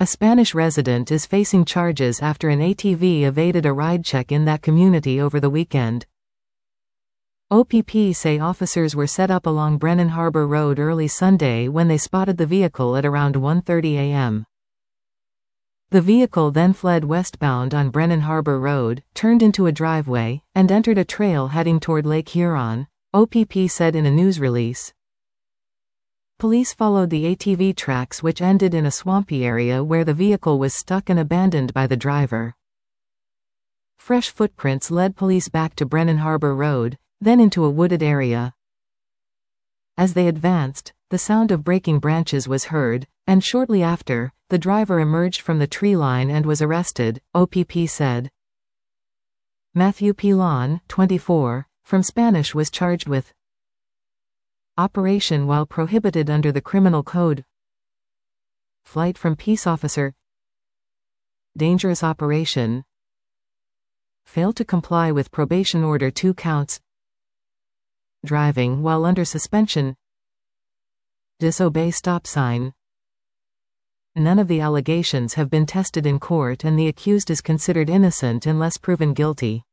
A Spanish resident is facing charges after an ATV evaded a ride check in that community over the weekend. OPP say officers were set up along Brennan Harbor Road early Sunday when they spotted the vehicle at around 1:30 a.m. The vehicle then fled westbound on Brennan Harbor Road, turned into a driveway, and entered a trail heading toward Lake Huron, OPP said in a news release. Police followed the ATV tracks which ended in a swampy area where the vehicle was stuck and abandoned by the driver. Fresh footprints led police back to Brennan Harbor Road, then into a wooded area. As they advanced, the sound of breaking branches was heard, and shortly after, the driver emerged from the tree line and was arrested, OPP said. Matthew Pilon, 24, from Spanish was charged with operation while prohibited under the Criminal Code, flight from peace officer, dangerous operation, failed to comply with probation order 2 counts, driving while under suspension, disobey stop sign. None of the allegations have been tested in court and the accused is considered innocent unless proven guilty.